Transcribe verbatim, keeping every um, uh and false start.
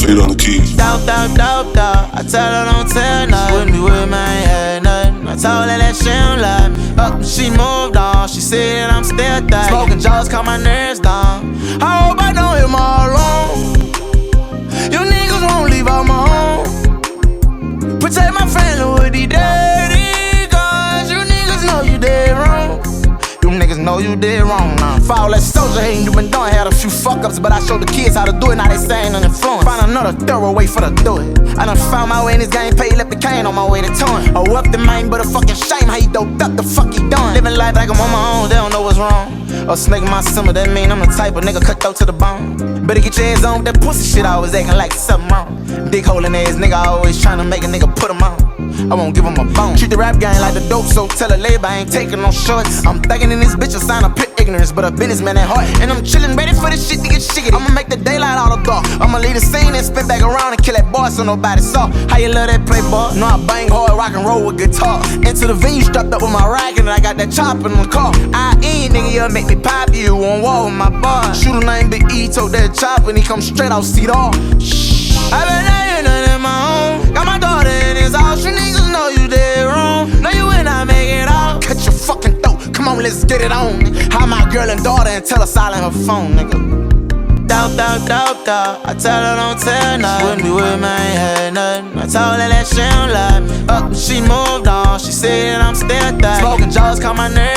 Fade on the keys. Dope, dope, dope, dope. I tell her don't tell nothing. She wouldn't be with me, I ain't had nothing. I told her that she don't like me. Up and she moved on. She said that I'm still thuggin'. Smoking jaws calm my nerves down. I hope I don't hit my alone. You niggas won't leave out my home. Protect my family with these dirty guns. You niggas know you dead wrong. You niggas know you did wrong now. For all that soldier hating you been doing, had a few fuck ups, but I showed the kids how to do it. Now they saying an influence. Find another thorough way for to do it. I done found my way in this game, paid left the cane on my way to touring. Oh, up the main, but a fucking shame how he doped up the fuck he doing. Living life like I'm on my own, they don't know what's wrong. Or snake my summer, that mean I'm the type of nigga cut throat to the bone. Better get your ass on with that pussy shit, I was acting like something wrong. Dick holding ass nigga, always trying to make a nigga put him on. I won't give him a bone. Treat the rap game like the dope, so tell a label I ain't taking no shorts. I'm thugging in this bitch, a sign of pit ignorance, but a businessman at heart. And I'm chillin', ready for this shit to get shiggy. I'ma make the daylight all the dark. I'ma leave the scene and spin back around and kill that boy so nobody saw. How you love that play, boy? No, I bang hard, rock and roll with guitar. Into the venue, strapped up with my rag, and I got that chop in my car. I ain't nigga, you make me pop you on wall with my bar. Shooter named Big E, told that chop, and he come straight out Cedar. Shh. I been laying nothing in my own. Got my daughter in his house. You niggas know you dead wrong. Know you when I make it out. Cut your fucking throat. Come on, let's get it on. Hide my girl and daughter and tell her silent her phone, nigga. Dope, dope, dope, dope. I tell her don't tell nothing. She wouldn't be with me, I ain't had nothing. I told her that she don't like me. Up and she moved on. She said that I'm still thuggin'. Smoking jaws calm my nerves